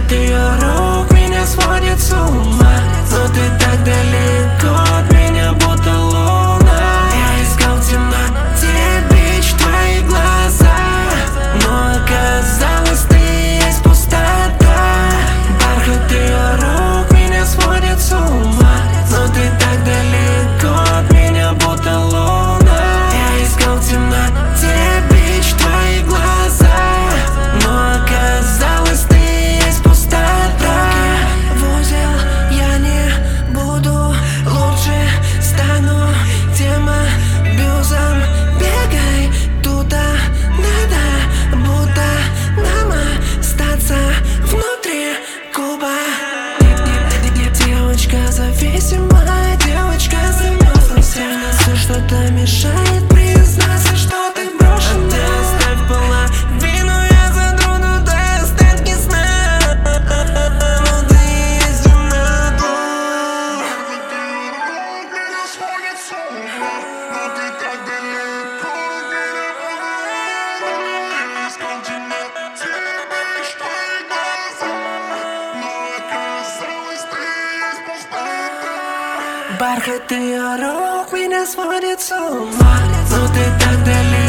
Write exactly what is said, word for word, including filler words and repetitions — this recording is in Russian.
Бархат ее рук меня сводит с ума. Но ты так далеко от меня, будто луна. Я искал в темноте бич твои глаза, но оказалось, ты есть пустота. Бархат ее рук меня сводит с ума. Но ты так далеко от меня, будто луна. Я искал в темноте бич твои глаза, но оказалось, ты есть пустота. В узел я не буду, лучше стану тем абьюзом. Бегай туда, надо, будто нам остаться внутри куба. Девочка зависимая, девочка замерзлась. Все что-то мешает признаться, что ты брошена. А ты оставь половину, я задру туда остатки сна. Но ты есть темноту. Меня сводит с ума, но ты так далеко от меня, будто луна. Я искал в темноте бич твои глаза, но оказалось, ты есть пустота. Бархат ее рук меня сводит с ума. Но ты так далеко